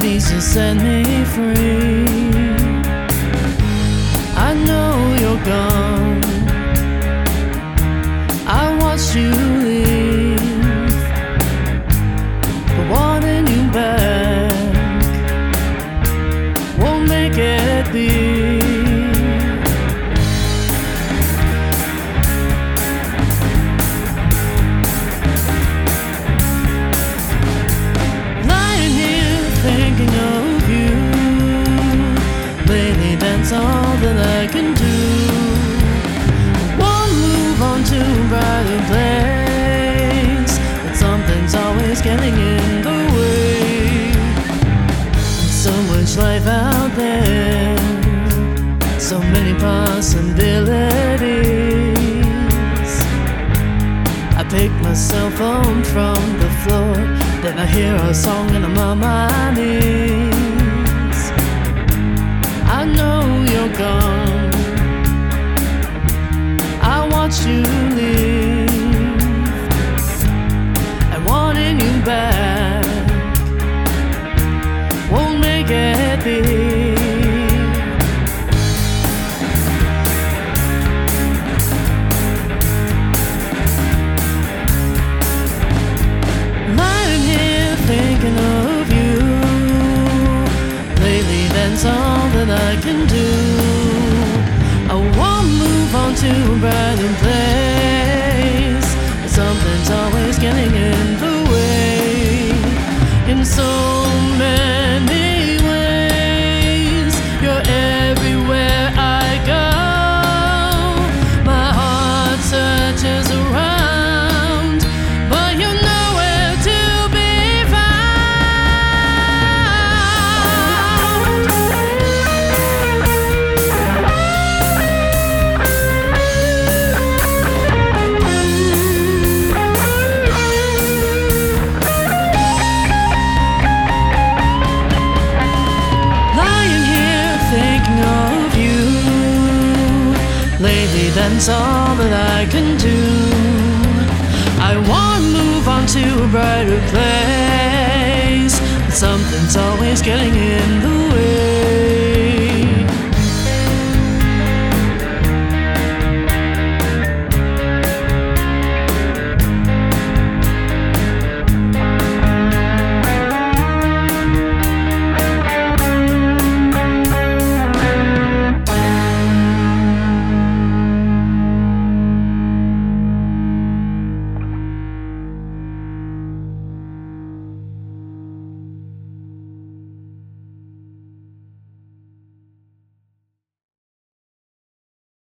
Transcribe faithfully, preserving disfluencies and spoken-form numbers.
Please just set me free. I know you're gone. I watched you leave, but wanting you back won't make it be. Thinking of you lately, that's all that I can do. Won't move on to a brighter place, but something's always getting in the way. So much life out there, so many possibilities. I pick my cell phone from the floor, then I hear a song and I'm on my knees. I know you're gone. I watched you leave, and wanting you back won't make it be. Thinking of you lately, that's all that I can do. I won't move on to a brighter place, but something's always getting in the way. In so many ways, you're everywhere I go. My heart searches around, but you're nowhere to be. Lately, that's all that I can do. I want to move on to a brighter place, but something's always getting in the way.